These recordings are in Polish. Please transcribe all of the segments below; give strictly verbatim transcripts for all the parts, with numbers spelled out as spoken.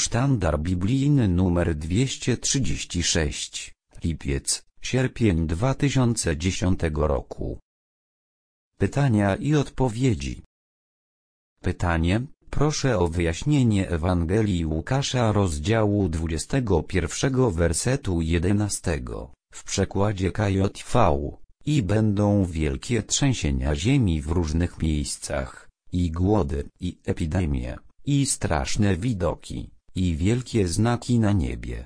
Sztandar biblijny numer dwieście trzydzieści sześć, lipiec, sierpień dwa tysiące dziesiątego roku. Pytania i odpowiedzi. Pytanie: proszę o wyjaśnienie Ewangelii Łukasza rozdziału dwudziestego pierwszego wersetu jedenastego, w przekładzie K J V. I będą wielkie trzęsienia ziemi w różnych miejscach, i głody, i epidemie, i straszne widoki, i wielkie znaki na niebie.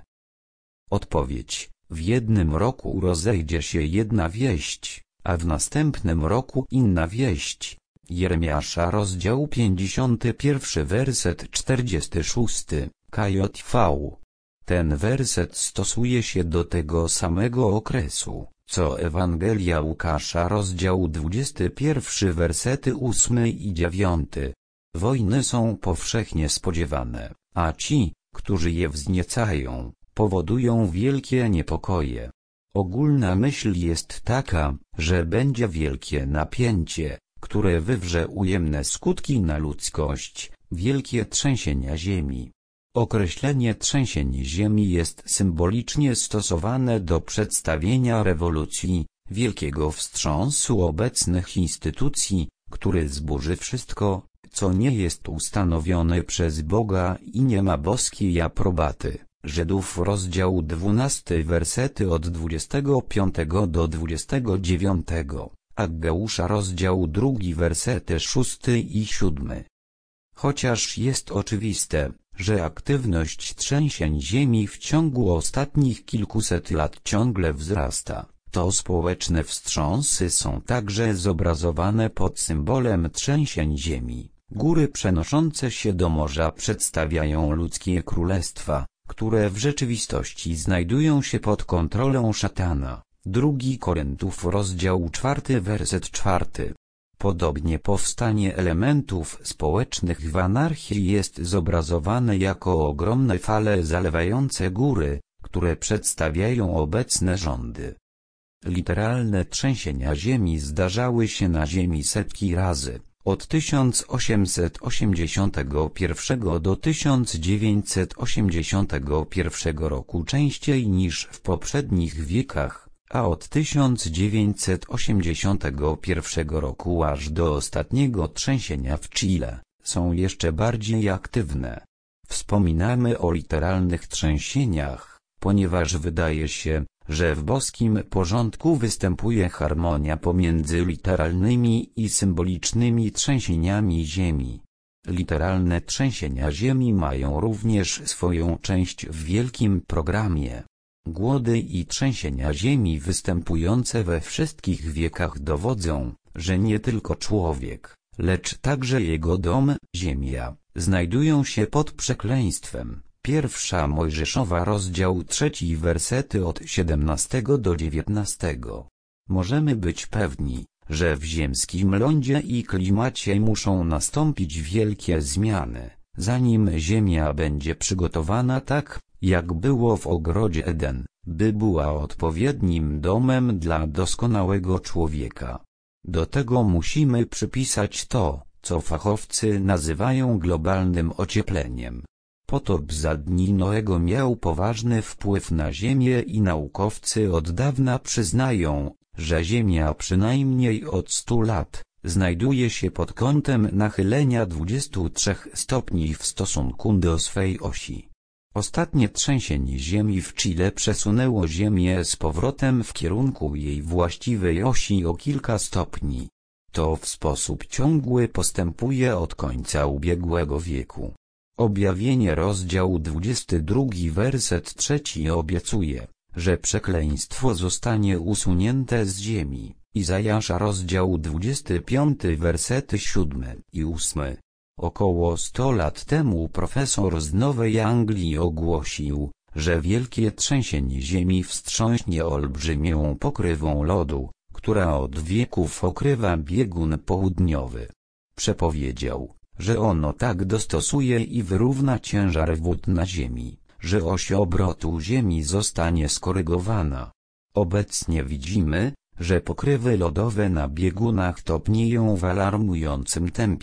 Odpowiedź: w jednym roku rozejdzie się jedna wieść, a w następnym roku inna wieść. Jeremiasza rozdział pięćdziesiąty pierwszy werset czterdziesty szósty, K J V. Ten werset stosuje się do tego samego okresu, co Ewangelia Łukasza rozdział dwudziesty pierwszy wersety ósmy i dziewiąty. Wojny są powszechnie spodziewane, a ci, którzy je wzniecają, powodują wielkie niepokoje. Ogólna myśl jest taka, że będzie wielkie napięcie, które wywrze ujemne skutki na ludzkość, wielkie trzęsienia ziemi. Określenie trzęsień ziemi jest symbolicznie stosowane do przedstawienia rewolucji, wielkiego wstrząsu obecnych instytucji, który zburzy wszystko, co nie jest ustanowione przez Boga i nie ma boskiej aprobaty. Żydów rozdział dwunasty wersety od dwudziestego piątego do dwudziestego dziewiątego, Aggeusza rozdział drugi wersety szósty i siódmy. Chociaż jest oczywiste, że aktywność trzęsień ziemi w ciągu ostatnich kilkuset lat ciągle wzrasta, to społeczne wstrząsy są także zobrazowane pod symbolem trzęsień ziemi. Góry przenoszące się do morza przedstawiają ludzkie królestwa, które w rzeczywistości znajdują się pod kontrolą szatana. Drugi Koryntów rozdział czwarty werset czwarty. Podobnie powstanie elementów społecznych w anarchii jest zobrazowane jako ogromne fale zalewające góry, które przedstawiają obecne rządy. Literalne trzęsienia ziemi zdarzały się na ziemi setki razy, od tysiąc osiemset osiemdziesiątego pierwszego do tysiąc dziewięćset osiemdziesiątego pierwszego roku częściej niż w poprzednich wiekach, a od tysiąc dziewięćset osiemdziesiątego pierwszego roku aż do ostatniego trzęsienia w Chile, są jeszcze bardziej aktywne. Wspominamy o literalnych trzęsieniach, ponieważ wydaje się, że w boskim porządku występuje harmonia pomiędzy literalnymi i symbolicznymi trzęsieniami ziemi. Literalne trzęsienia ziemi mają również swoją część w wielkim programie. Głody i trzęsienia ziemi występujące we wszystkich wiekach dowodzą, że nie tylko człowiek, lecz także jego dom, ziemia, znajdują się pod przekleństwem. Pierwsza Mojżeszowa rozdział trzeci wersety od siedemnastego do dziewiętnastego. Możemy być pewni, że w ziemskim lądzie i klimacie muszą nastąpić wielkie zmiany, zanim ziemia będzie przygotowana tak, jak było w ogrodzie Eden, by była odpowiednim domem dla doskonałego człowieka. Do tego musimy przypisać to, co fachowcy nazywają globalnym ociepleniem. Potop za dni Noego miał poważny wpływ na Ziemię i naukowcy od dawna przyznają, że Ziemia przynajmniej od stu lat znajduje się pod kątem nachylenia dwudziestu trzech stopni w stosunku do swej osi. Ostatnie trzęsienie ziemi w Chile przesunęło Ziemię z powrotem w kierunku jej właściwej osi o kilka stopni. To w sposób ciągły postępuje od końca ubiegłego wieku. Objawienie rozdział dwudziesty drugi werset trzeci obiecuje, że przekleństwo zostanie usunięte z ziemi. Izajasza rozdział dwudziesty piąty wersety siódmy i ósmy. Około sto lat temu profesor z Nowej Anglii ogłosił, że wielkie trzęsienie ziemi wstrząśnie olbrzymią pokrywą lodu, która od wieków okrywa biegun południowy. Przepowiedział, że ono tak dostosuje i wyrówna ciężar wód na ziemi, że oś obrotu ziemi zostanie skorygowana. Obecnie widzimy, że pokrywy lodowe na biegunach topnieją w alarmującym tempie.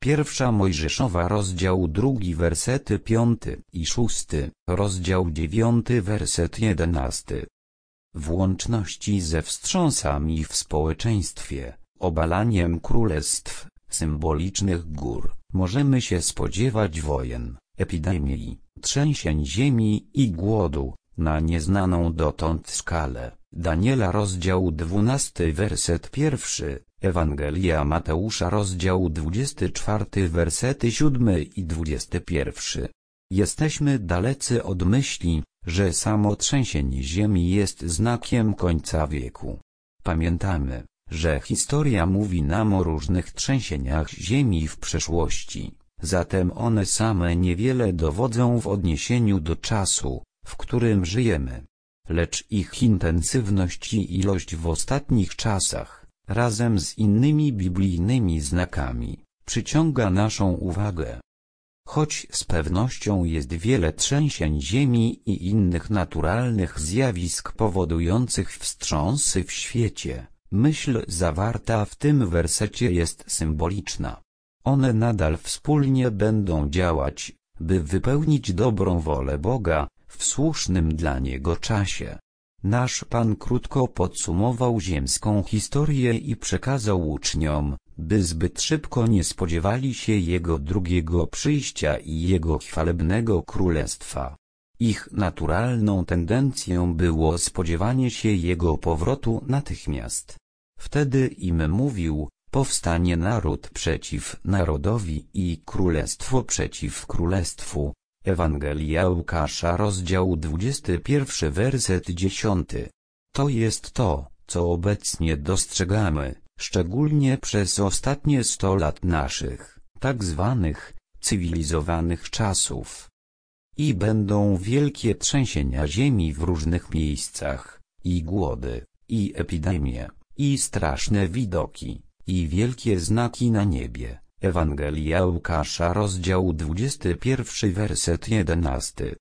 Pierwsza Mojżeszowa rozdział drugi wersety piąty i szósty, rozdział dziewiąty werset jedenasty. W łączności ze wstrząsami w społeczeństwie, obalaniem królestw, symbolicznych gór, możemy się spodziewać wojen, epidemii, trzęsień ziemi i głodu, na nieznaną dotąd skalę. Daniela rozdział dwunasty werset pierwszy, Ewangelia Mateusza rozdział dwudziesty czwarty wersety siódmy i dwudziesty pierwszy. Jesteśmy dalecy od myśli, że samo trzęsienie ziemi jest znakiem końca wieku. Pamiętamy, że historia mówi nam o różnych trzęsieniach ziemi w przeszłości, zatem one same niewiele dowodzą w odniesieniu do czasu, w którym żyjemy. Lecz ich intensywność i ilość w ostatnich czasach, razem z innymi biblijnymi znakami, przyciąga naszą uwagę. Choć z pewnością jest wiele trzęsień ziemi i innych naturalnych zjawisk powodujących wstrząsy w świecie, myśl zawarta w tym wersecie jest symboliczna. One nadal wspólnie będą działać, by wypełnić dobrą wolę Boga, w słusznym dla Niego czasie. Nasz Pan krótko podsumował ziemską historię i przekazał uczniom, by zbyt szybko nie spodziewali się Jego drugiego przyjścia i Jego chwalebnego królestwa. Ich naturalną tendencją było spodziewanie się Jego powrotu natychmiast. Wtedy im mówił, powstanie naród przeciw narodowi i królestwo przeciw królestwu. Ewangelia Łukasza rozdział dwudziesty pierwszy werset dziesiąty. To jest to, co obecnie dostrzegamy, szczególnie przez ostatnie sto lat naszych, tak zwanych, cywilizowanych czasów. I będą wielkie trzęsienia ziemi w różnych miejscach, i głody, i epidemie, i straszne widoki, i wielkie znaki na niebie. Ewangelia Łukasza rozdział dwudziesty pierwszy werset jedenasty.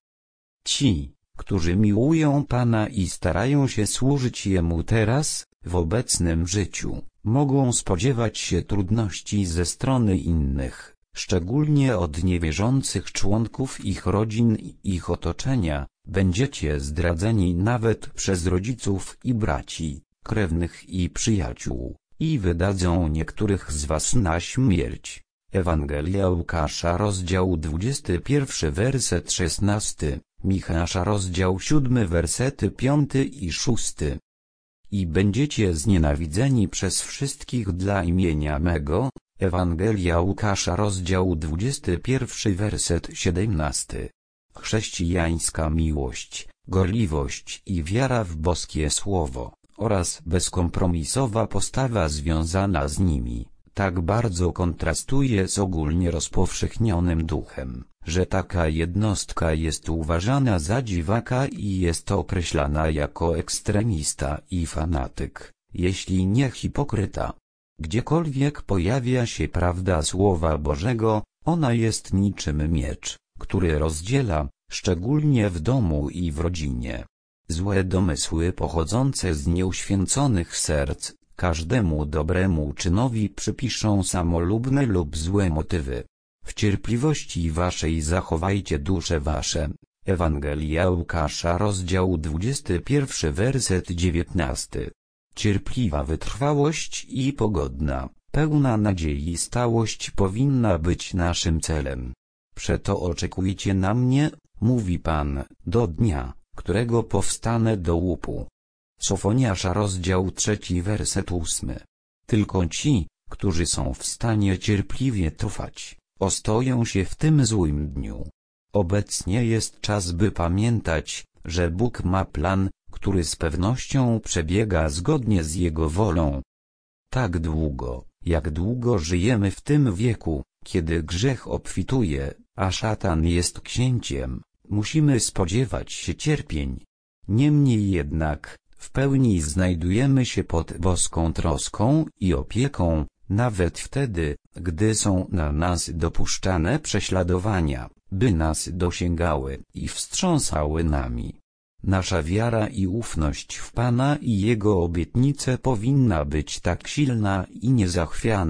Ci, którzy miłują Pana i starają się służyć Jemu teraz, w obecnym życiu, mogą spodziewać się trudności ze strony innych, szczególnie od niewierzących członków ich rodzin i ich otoczenia. Będziecie zdradzeni nawet przez rodziców i braci, krewnych i przyjaciół, i wydadzą niektórych z was na śmierć. Ewangelia Łukasza rozdział dwudziesty pierwszy werset szesnasty, Michała rozdział siódmy wersety piąty i szósty. I będziecie znienawidzeni przez wszystkich dla imienia mego. Ewangelia Łukasza rozdział dwudziesty pierwszy werset siedemnasty. Chrześcijańska miłość, gorliwość i wiara w boskie słowo, oraz bezkompromisowa postawa związana z nimi, tak bardzo kontrastuje z ogólnie rozpowszechnionym duchem, że taka jednostka jest uważana za dziwaka i jest określana jako ekstremista i fanatyk, jeśli nie hipokryta. Gdziekolwiek pojawia się prawda Słowa Bożego, ona jest niczym miecz, który rozdziela, szczególnie w domu i w rodzinie. Złe domysły pochodzące z nieuświęconych serc, każdemu dobremu czynowi przypiszą samolubne lub złe motywy. W cierpliwości waszej zachowajcie dusze wasze. Ewangelia Łukasza rozdział dwudziesty pierwszy werset dziewiętnasty. Cierpliwa wytrwałość i pogodna, pełna nadziei stałość powinna być naszym celem. Przeto oczekujcie na mnie, mówi Pan, do dnia, którego powstanę do łupu. Sofoniasza rozdział trzeci werset ósmy. Tylko ci, którzy są w stanie cierpliwie trwać, ostoją się w tym złym dniu. Obecnie jest czas, by pamiętać, że Bóg ma plan, który z pewnością przebiega zgodnie z Jego wolą. Tak długo, jak długo żyjemy w tym wieku, kiedy grzech obfituje, a szatan jest księciem, musimy spodziewać się cierpień. Niemniej jednak, w pełni znajdujemy się pod boską troską i opieką, nawet wtedy, gdy są na nas dopuszczane prześladowania, by nas dosięgały i wstrząsały nami. Nasza wiara i ufność w Pana i Jego obietnice powinna być tak silna i niezachwiana,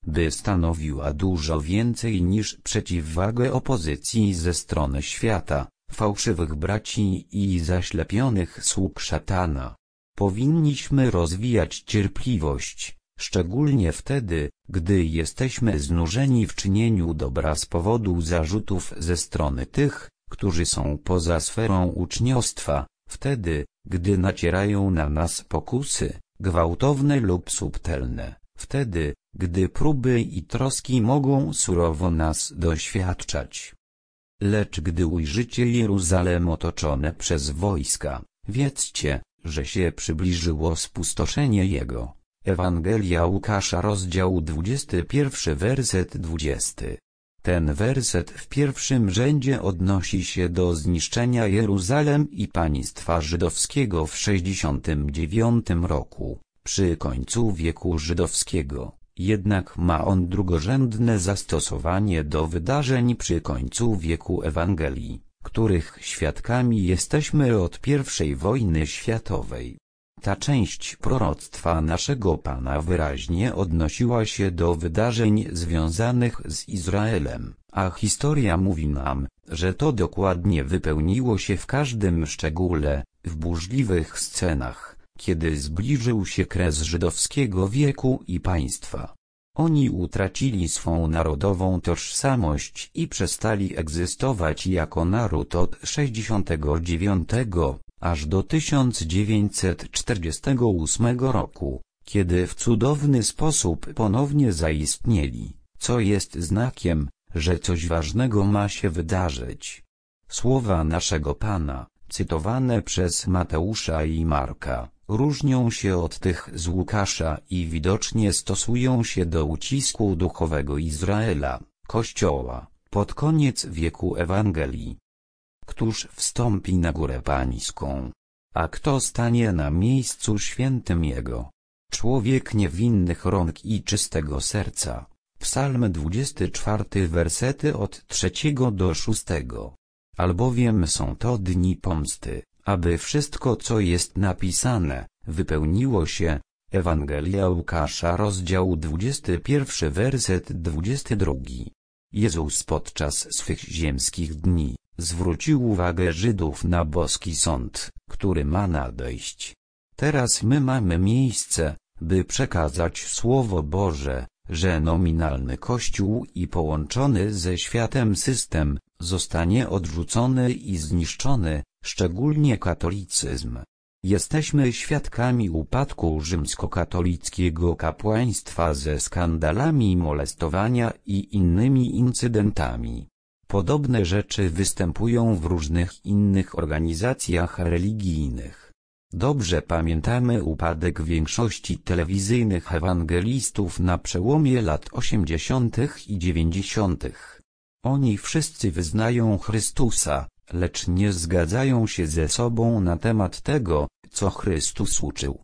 by stanowiła dużo więcej niż przeciwwagę opozycji ze strony świata, fałszywych braci i zaślepionych sług szatana. Powinniśmy rozwijać cierpliwość, szczególnie wtedy, gdy jesteśmy znużeni w czynieniu dobra z powodu zarzutów ze strony tych, którzy są poza sferą uczniostwa, wtedy, gdy nacierają na nas pokusy, gwałtowne lub subtelne, wtedy, gdy próby i troski mogą surowo nas doświadczać. Lecz gdy ujrzycie Jeruzalem otoczone przez wojska, wiedzcie, że się przybliżyło spustoszenie jego. Ewangelia Łukasza, rozdział dwudziesty pierwszy, werset dwudziesty. Ten werset w pierwszym rzędzie odnosi się do zniszczenia Jeruzalem i państwa żydowskiego w sześćdziesiątym dziewiątym roku, przy końcu wieku żydowskiego, jednak ma on drugorzędne zastosowanie do wydarzeń przy końcu wieku Ewangelii, których świadkami jesteśmy od pierwszej wojny światowej. Ta część proroctwa naszego Pana wyraźnie odnosiła się do wydarzeń związanych z Izraelem, a historia mówi nam, że to dokładnie wypełniło się w każdym szczególe, w burzliwych scenach, kiedy zbliżył się kres żydowskiego wieku i państwa. Oni utracili swą narodową tożsamość i przestali egzystować jako naród od sześćdziesiątego dziewiątego aż do tysiąc dziewięćset czterdziestego ósmego roku, kiedy w cudowny sposób ponownie zaistnieli, co jest znakiem, że coś ważnego ma się wydarzyć. Słowa naszego Pana, cytowane przez Mateusza i Marka, różnią się od tych z Łukasza i widocznie stosują się do ucisku duchowego Izraela, Kościoła, pod koniec wieku Ewangelii. Któż wstąpi na górę pańską? A kto stanie na miejscu świętym Jego? Człowiek niewinnych rąk i czystego serca. Psalm dwudziesty czwarty, wersety od trzeciego do szóstego. Albowiem są to dni pomsty, aby wszystko, co jest napisane, wypełniło się. Ewangelia Łukasza, rozdział dwudziesty pierwszy, werset dwudziesty drugi. Jezus podczas swych ziemskich dni zwrócił uwagę Żydów na boski sąd, który ma nadejść. Teraz my mamy miejsce, by przekazać Słowo Boże, że nominalny Kościół i połączony ze światem system zostanie odrzucony i zniszczony, szczególnie katolicyzm. Jesteśmy świadkami upadku rzymskokatolickiego kapłaństwa ze skandalami molestowania i innymi incydentami. Podobne rzeczy występują w różnych innych organizacjach religijnych. Dobrze pamiętamy upadek większości telewizyjnych ewangelistów na przełomie lat osiemdziesiątych i dziewięćdziesiątych. Oni wszyscy wyznają Chrystusa, lecz nie zgadzają się ze sobą na temat tego, co Chrystus uczył.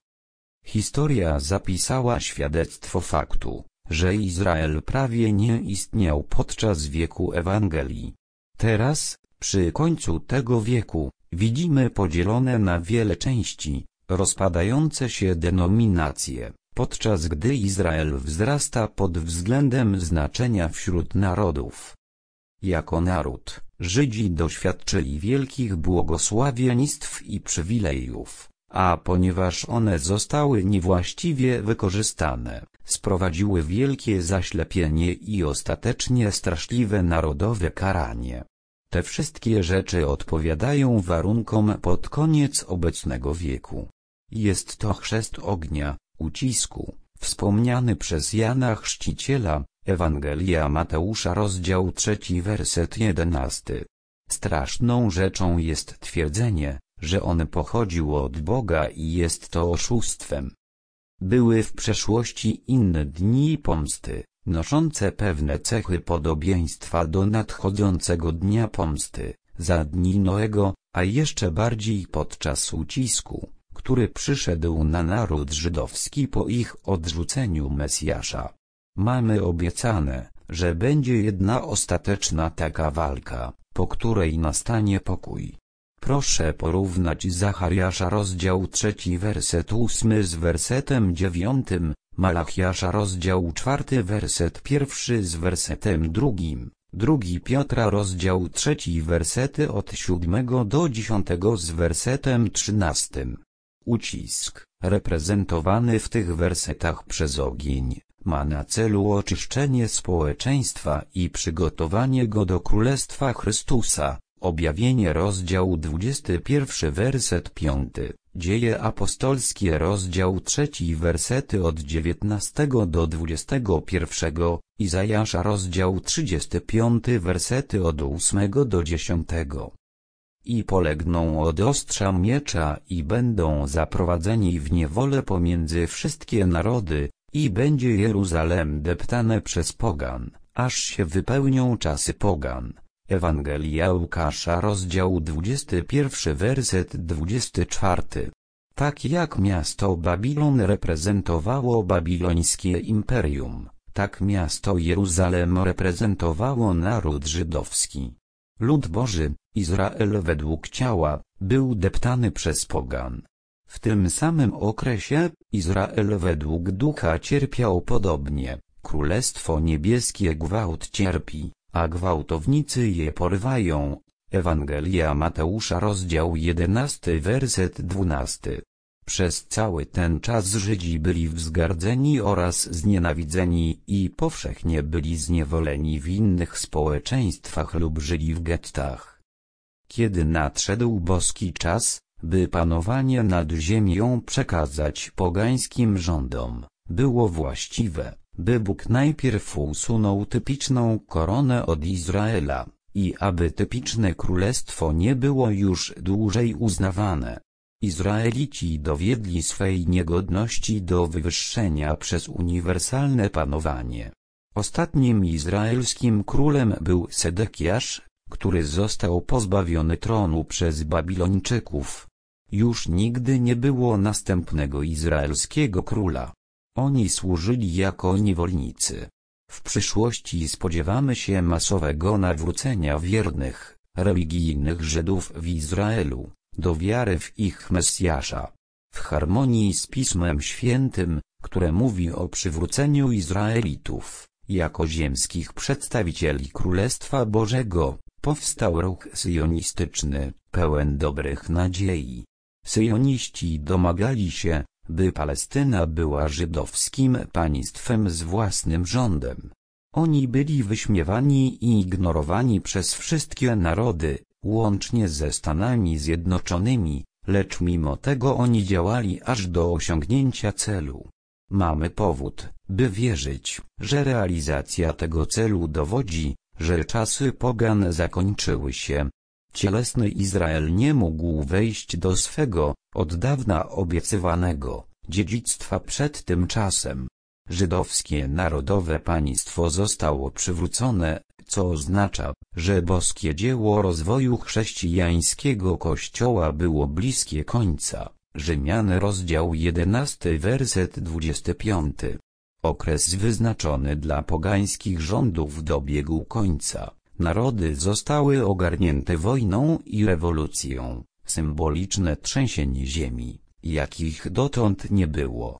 Historia zapisała świadectwo faktu, że Izrael prawie nie istniał podczas wieku Ewangelii. Teraz, przy końcu tego wieku, widzimy podzielone na wiele części, rozpadające się denominacje, podczas gdy Izrael wzrasta pod względem znaczenia wśród narodów. Jako naród, Żydzi doświadczyli wielkich błogosławieństw i przywilejów, a ponieważ one zostały niewłaściwie wykorzystane, sprowadziły wielkie zaślepienie i ostatecznie straszliwe narodowe karanie. Te wszystkie rzeczy odpowiadają warunkom pod koniec obecnego wieku. Jest to chrzest ognia, ucisku, wspomniany przez Jana Chrzciciela, Ewangelia Mateusza, rozdział trzeci, werset jedenasty. Straszną rzeczą jest twierdzenie, że on pochodził od Boga i jest to oszustwem. Były w przeszłości inne dni pomsty, noszące pewne cechy podobieństwa do nadchodzącego dnia pomsty, za dni Noego, a jeszcze bardziej podczas ucisku, który przyszedł na naród żydowski po ich odrzuceniu Mesjasza. Mamy obiecane, że będzie jedna ostateczna taka walka, po której nastanie pokój. Proszę porównać Zachariasza, rozdział trzeci, werset ósmy z wersetem dziewiątym, Malachiasza rozdział czwarty werset pierwszy z wersetem drugim, drugi Piotra rozdział trzeci wersety od siódmego do dziesiątego z wersetem trzynastym. Ucisk, reprezentowany w tych wersetach przez ogień, ma na celu oczyszczenie społeczeństwa i przygotowanie go do Królestwa Chrystusa. Objawienie rozdział dwudziesty pierwszy werset piąty, Dzieje apostolskie rozdział trzeci wersety od dziewiętnastego do dwudziestego pierwszego, Izajasza rozdział trzydziesty piąty wersety od ósmego do dziesiątego. I polegną od ostrza miecza i będą zaprowadzeni w niewolę pomiędzy wszystkie narody, i będzie Jeruzalem deptane przez pogan, aż się wypełnią czasy pogan. Ewangelia Łukasza rozdział dwudziesty pierwszy werset dwudziesty czwarty. Tak jak miasto Babilon reprezentowało babilońskie imperium, tak miasto Jeruzalem reprezentowało naród żydowski. Lud Boży, Izrael według ciała, był deptany przez pogan. W tym samym okresie, Izrael według ducha cierpiał podobnie, Królestwo Niebieskie gwałt cierpi, a gwałtownicy je porywają. Ewangelia Mateusza rozdział jedenasty werset dwunasty. Przez cały ten czas Żydzi byli wzgardzeni oraz znienawidzeni i powszechnie byli zniewoleni w innych społeczeństwach lub żyli w gettach. Kiedy nadszedł boski czas, by panowanie nad ziemią przekazać pogańskim rządom, było właściwe, by Bóg najpierw usunął typiczną koronę od Izraela, i aby typiczne królestwo nie było już dłużej uznawane. Izraelici dowiedli swej niegodności do wywyższenia przez uniwersalne panowanie. Ostatnim izraelskim królem był Sedekiasz, który został pozbawiony tronu przez Babilończyków. Już nigdy nie było następnego izraelskiego króla. Oni służyli jako niewolnicy. W przyszłości spodziewamy się masowego nawrócenia wiernych, religijnych Żydów w Izraelu, do wiary w ich Mesjasza. W harmonii z Pismem Świętym, które mówi o przywróceniu Izraelitów, jako ziemskich przedstawicieli Królestwa Bożego, powstał ruch syjonistyczny, pełen dobrych nadziei. Syjoniści domagali się, by Palestyna była żydowskim państwem z własnym rządem. Oni byli wyśmiewani i ignorowani przez wszystkie narody, łącznie ze Stanami Zjednoczonymi, lecz mimo tego oni działali aż do osiągnięcia celu. Mamy powód, by wierzyć, że realizacja tego celu dowodzi, że czasy pogan zakończyły się. Cielesny Izrael nie mógł wejść do swego, od dawna obiecywanego, dziedzictwa przed tym czasem. Żydowskie narodowe państwo zostało przywrócone, co oznacza, że boskie dzieło rozwoju chrześcijańskiego Kościoła było bliskie końca. Rzymian rozdział jedenasty werset dwudziesty piąty. Okres wyznaczony dla pogańskich rządów dobiegł końca. Narody zostały ogarnięte wojną i rewolucją, symboliczne trzęsienie ziemi, jakich dotąd nie było.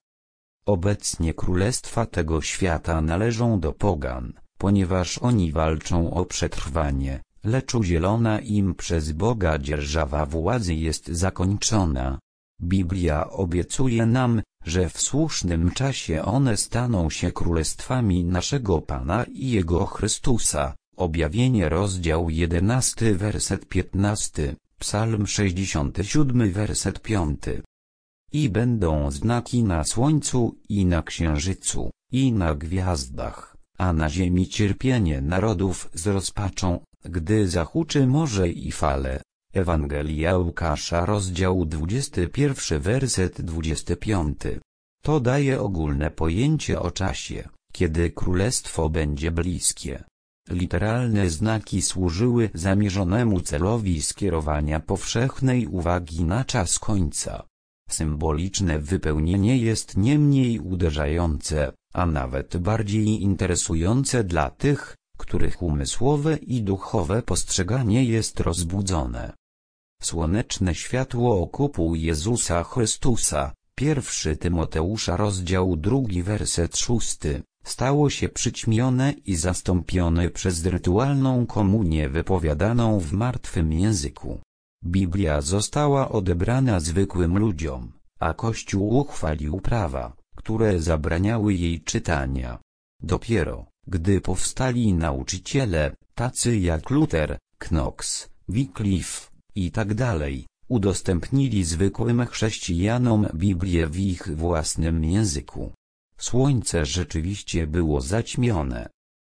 Obecnie królestwa tego świata należą do pogan, ponieważ oni walczą o przetrwanie, lecz udzielona im przez Boga dzierżawa władzy jest zakończona. Biblia obiecuje nam, że w słusznym czasie one staną się królestwami naszego Pana i Jego Chrystusa. Objawienie rozdział jedenasty werset piętnasty, Psalm sześćdziesiąty siódmy werset piąty. I będą znaki na słońcu i na księżycu, i na gwiazdach, a na ziemi cierpienie narodów z rozpaczą, gdy zahuczy morze i fale. Ewangelia Łukasza rozdział dwudziesty pierwszy werset dwudziesty piąty. To daje ogólne pojęcie o czasie, kiedy królestwo będzie bliskie. Literalne znaki służyły zamierzonemu celowi skierowania powszechnej uwagi na czas końca. Symboliczne wypełnienie jest nie mniej uderzające, a nawet bardziej interesujące dla tych, których umysłowe i duchowe postrzeganie jest rozbudzone. Słoneczne światło okupu Jezusa Chrystusa, Pierwszy Tymoteusza rozdział drugi werset szósty, stało się przyćmione i zastąpione przez rytualną komunię wypowiadaną w martwym języku. Biblia została odebrana zwykłym ludziom, a Kościół uchwalił prawa, które zabraniały jej czytania. Dopiero, gdy powstali nauczyciele, tacy jak Luther, Knox, Wycliffe i tak dalej, udostępnili zwykłym chrześcijanom Biblię w ich własnym języku. Słońce rzeczywiście było zaćmione.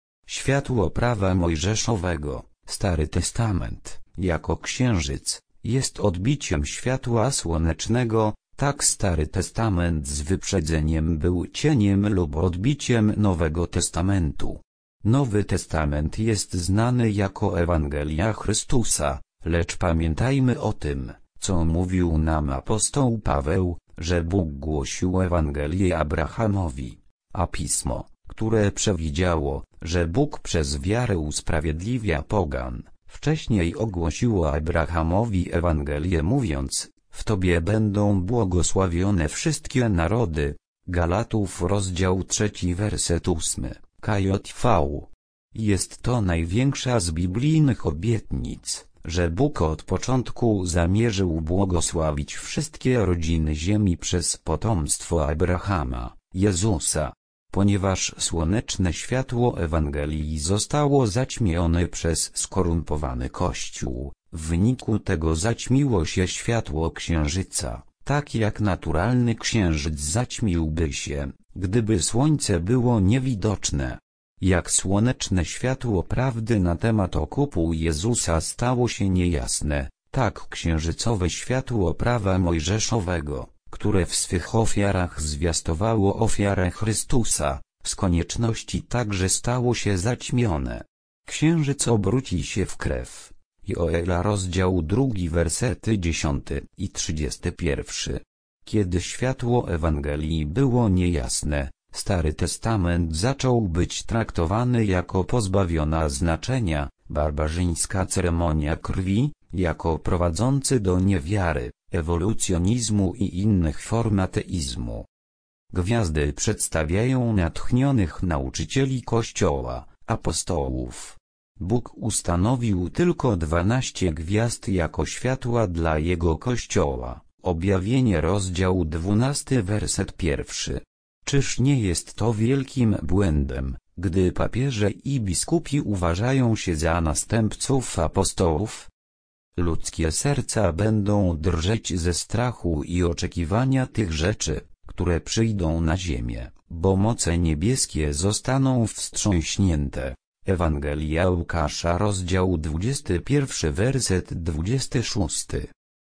Światło prawa mojżeszowego, Stary Testament, jako księżyc, jest odbiciem światła słonecznego, tak Stary Testament z wyprzedzeniem był cieniem lub odbiciem Nowego Testamentu. Nowy Testament jest znany jako Ewangelia Chrystusa, lecz pamiętajmy o tym, co mówił nam apostoł Paweł, że Bóg głosił Ewangelię Abrahamowi, a Pismo, które przewidziało, że Bóg przez wiarę usprawiedliwia pogan, wcześniej ogłosiło Abrahamowi Ewangelię mówiąc, w Tobie będą błogosławione wszystkie narody. Galatów rozdział trzeci werset ósmy, K J V. Jest to największa z biblijnych obietnic, że Bóg od początku zamierzył błogosławić wszystkie rodziny ziemi przez potomstwo Abrahama, Jezusa. Ponieważ słoneczne światło Ewangelii zostało zaćmione przez skorumpowany Kościół, w wyniku tego zaćmiło się światło księżyca, tak jak naturalny księżyc zaćmiłby się, gdyby słońce było niewidoczne. Jak słoneczne światło prawdy na temat okupu Jezusa stało się niejasne, tak księżycowe światło prawa mojżeszowego, które w swych ofiarach zwiastowało ofiarę Chrystusa, z konieczności także stało się zaćmione. Księżyc obróci się w krew. Joela rozdział drugi wersety dziesiąty i trzydziesty pierwszy. Kiedy światło Ewangelii było niejasne, Stary Testament zaczął być traktowany jako pozbawiona znaczenia, barbarzyńska ceremonia krwi, jako prowadzący do niewiary, ewolucjonizmu i innych form ateizmu. Gwiazdy przedstawiają natchnionych nauczycieli Kościoła, apostołów. Bóg ustanowił tylko dwanaście gwiazd jako światła dla Jego Kościoła. Objawienie rozdział dwunasty werset pierwszy. Czyż nie jest to wielkim błędem, gdy papieże i biskupi uważają się za następców apostołów? Ludzkie serca będą drżeć ze strachu i oczekiwania tych rzeczy, które przyjdą na ziemię, bo moce niebieskie zostaną wstrząśnięte. Ewangelia Łukasza rozdział dwudziesty pierwszy werset dwudziesty szósty.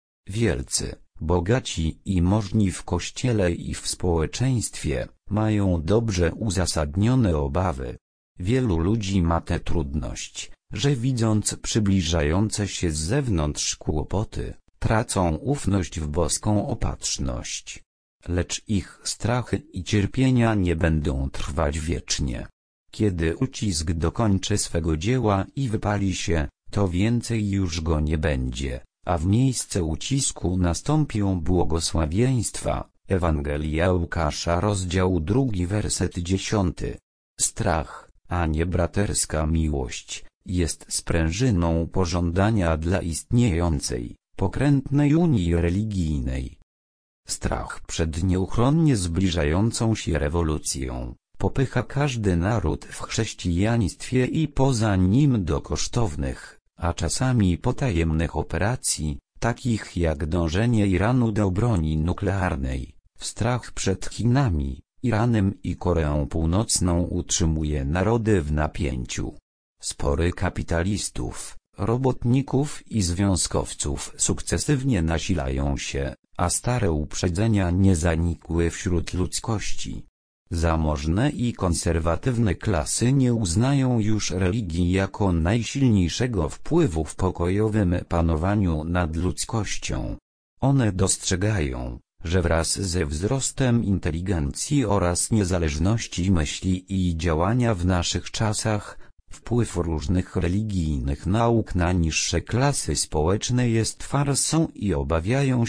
Wielcy, bogaci i możni w Kościele i w społeczeństwie, mają dobrze uzasadnione obawy. Wielu ludzi ma tę trudność, że widząc przybliżające się z zewnątrz kłopoty, tracą ufność w boską opatrzność. Lecz ich strachy i cierpienia nie będą trwać wiecznie. Kiedy ucisk dokończy swego dzieła i wypali się, to więcej już go nie będzie, a w miejsce ucisku nastąpią błogosławieństwa. Ewangelia Łukasza rozdział drugi werset dziesiąty. Strach, a nie braterska miłość, jest sprężyną pożądania dla istniejącej, pokrętnej unii religijnej. Strach przed nieuchronnie zbliżającą się rewolucją popycha każdy naród w chrześcijaństwie i poza nim do kosztownych, a czasami potajemnych operacji, takich jak dążenie Iranu do broni nuklearnej. Strach przed Chinami, Iranem i Koreą Północną utrzymuje narody w napięciu. Spory kapitalistów, robotników i związkowców sukcesywnie nasilają się, a stare uprzedzenia nie zanikły wśród ludzkości. Zamożne i konserwatywne klasy nie uznają już religii jako najsilniejszego wpływu w pokojowym panowaniu nad ludzkością. One dostrzegają, że wraz ze wzrostem inteligencji oraz niezależności myśli i działania w naszych czasach, wpływ różnych religijnych nauk na niższe klasy społeczne jest farsą i obawiają się,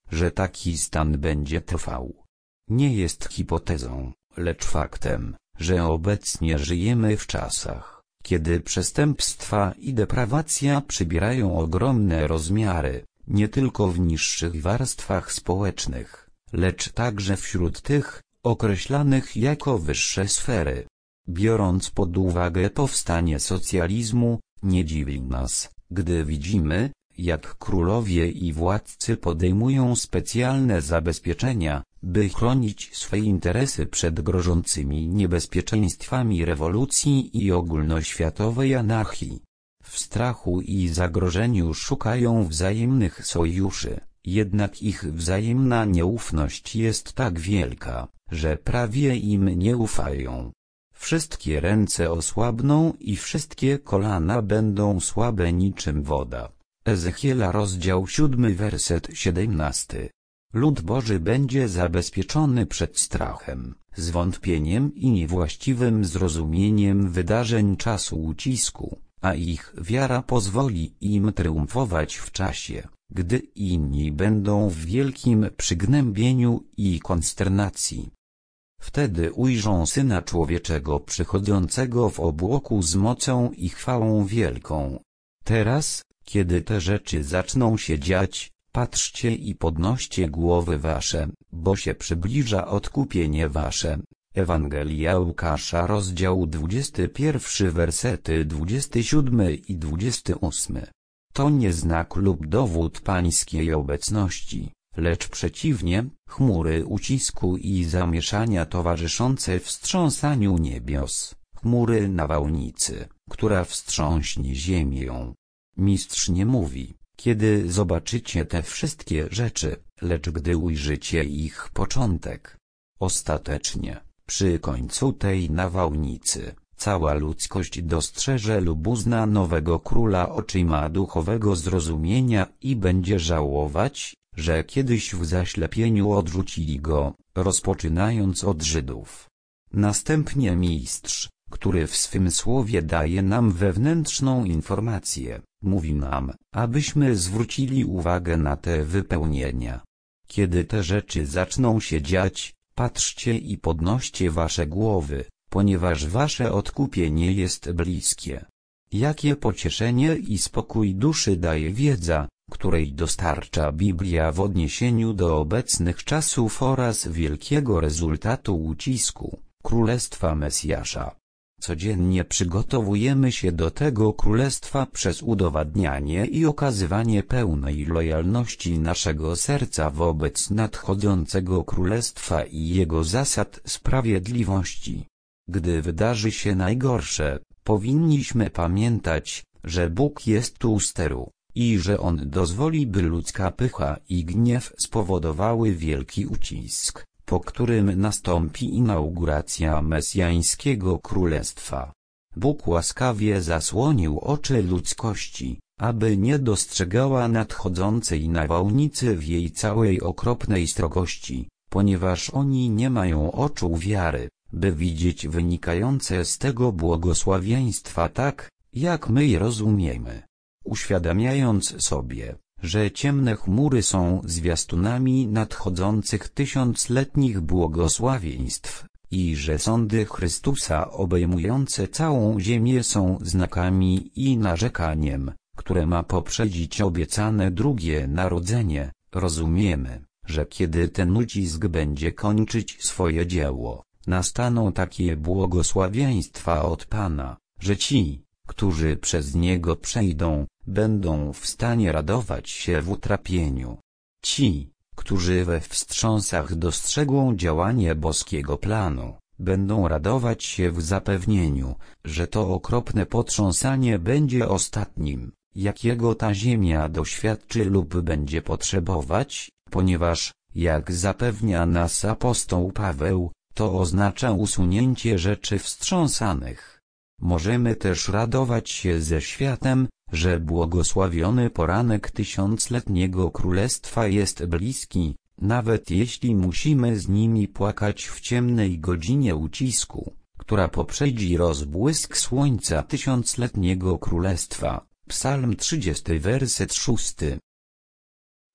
że taki stan będzie trwał. Nie jest hipotezą, lecz faktem, że obecnie żyjemy w czasach, kiedy przestępstwa i deprawacja przybierają ogromne rozmiary, nie tylko w niższych warstwach społecznych, lecz także wśród tych, określanych jako wyższe sfery. Biorąc pod uwagę powstanie socjalizmu, nie dziwi nas, gdy widzimy, jak królowie i władcy podejmują specjalne zabezpieczenia, by chronić swe interesy przed grożącymi niebezpieczeństwami rewolucji i ogólnoświatowej anarchii. W strachu i zagrożeniu szukają wzajemnych sojuszy, jednak ich wzajemna nieufność jest tak wielka, że prawie im nie ufają. Wszystkie ręce osłabną i wszystkie kolana będą słabe niczym woda. Ezechiela rozdział siódmy werset siedemnasty. Lud Boży będzie zabezpieczony przed strachem, zwątpieniem i niewłaściwym zrozumieniem wydarzeń czasu ucisku, a ich wiara pozwoli im triumfować w czasie, gdy inni będą w wielkim przygnębieniu i konsternacji. Wtedy ujrzą Syna Człowieczego przychodzącego w obłoku z mocą i chwałą wielką. Teraz, kiedy te rzeczy zaczną się dziać, patrzcie i podnoście głowy wasze, bo się przybliża odkupienie wasze. Ewangelia Łukasza rozdział dwudziesty pierwszy wersety dwudziesty siódmy i dwudziesty ósmy. To nie znak lub dowód pańskiej obecności, lecz przeciwnie, chmury ucisku i zamieszania towarzyszące wstrząsaniu niebios, chmury nawałnicy, która wstrząśnie ziemią. Mistrz nie mówi, kiedy zobaczycie te wszystkie rzeczy, lecz gdy ujrzycie ich początek. Ostatecznie, przy końcu tej nawałnicy, cała ludzkość dostrzeże lub uzna nowego króla oczyma duchowego zrozumienia i będzie żałować, że kiedyś w zaślepieniu odrzucili go, rozpoczynając od Żydów. Następnie mistrz, który w swym słowie daje nam wewnętrzną informację, mówi nam, abyśmy zwrócili uwagę na te wypełnienia. Kiedy te rzeczy zaczną się dziać, patrzcie i podnoście wasze głowy, ponieważ wasze odkupienie jest bliskie. Jakie pocieszenie i spokój duszy daje wiedza, której dostarcza Biblia w odniesieniu do obecnych czasów oraz wielkiego rezultatu ucisku, Królestwa Mesjasza. Codziennie przygotowujemy się do tego królestwa przez udowadnianie i okazywanie pełnej lojalności naszego serca wobec nadchodzącego królestwa i jego zasad sprawiedliwości. Gdy wydarzy się najgorsze, powinniśmy pamiętać, że Bóg jest tu u steru, i że On dozwoli, by ludzka pycha i gniew spowodowały wielki ucisk, po którym nastąpi inauguracja mesjańskiego królestwa. Bóg łaskawie zasłonił oczy ludzkości, aby nie dostrzegała nadchodzącej nawałnicy w jej całej okropnej srogości, ponieważ oni nie mają oczu wiary, by widzieć wynikające z tego błogosławieństwa tak, jak my je rozumiemy. Uświadamiając sobie, że ciemne chmury są zwiastunami nadchodzących tysiącletnich błogosławieństw, i że sądy Chrystusa obejmujące całą ziemię są znakami i narzekaniem, które ma poprzedzić obiecane drugie narodzenie, rozumiemy, że kiedy ten ucisk będzie kończyć swoje dzieło, nastaną takie błogosławieństwa od Pana, że ci, którzy przez niego przejdą, będą w stanie radować się w utrapieniu. Ci, którzy we wstrząsach dostrzegą działanie boskiego planu, będą radować się w zapewnieniu, że to okropne potrząsanie będzie ostatnim, jakiego ta ziemia doświadczy lub będzie potrzebować, ponieważ, jak zapewnia nas apostoł Paweł, to oznacza usunięcie rzeczy wstrząsanych. Możemy też radować się ze światem, że błogosławiony poranek tysiącletniego królestwa jest bliski, nawet jeśli musimy z nimi płakać w ciemnej godzinie ucisku, która poprzedzi rozbłysk słońca tysiącletniego królestwa. Psalm trzydziesty werset szósty.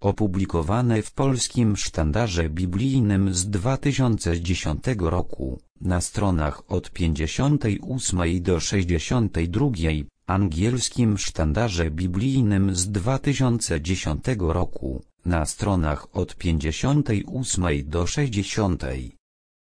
Opublikowane w Polskim Sztandarze Biblijnym z dwa tysiące dziesiątego roku, na stronach od pięćdziesiątej ósmej do sześćdziesiątej drugiej, Angielskim Sztandarze Biblijnym z dwa tysiące dziesiątego roku, na stronach od pięćdziesiątej ósmej do sześćdziesiątej.